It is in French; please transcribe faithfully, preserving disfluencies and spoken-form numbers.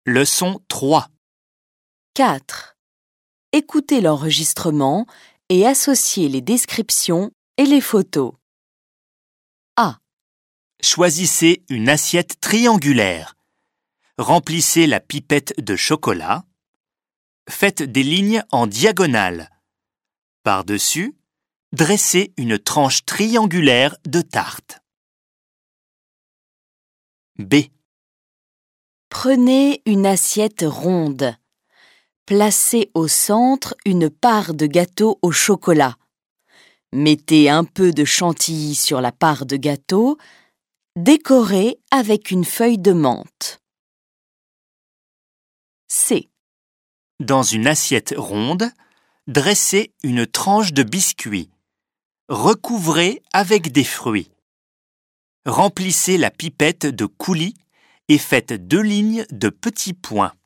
Leçon trois. quatre. Écoutez l'enregistrement et associez les descriptions et les photos. A. Choisissez une assiette triangulaire. Remplissez la pipette de chocolat. Faites des lignes en diagonale. Par-dessus, dressez une tranche triangulaire de tarte. B. Prenez une assiette ronde. Placez au centre une part de gâteau au chocolat. Mettez un peu de chantilly sur la part de gâteau. Décorez avec une feuille de menthe. C. Dans une assiette ronde, dressez une tranche de biscuit. Recouvrez avec des fruits. Remplissez la pipette de coulis et faites deux lignes de petits points.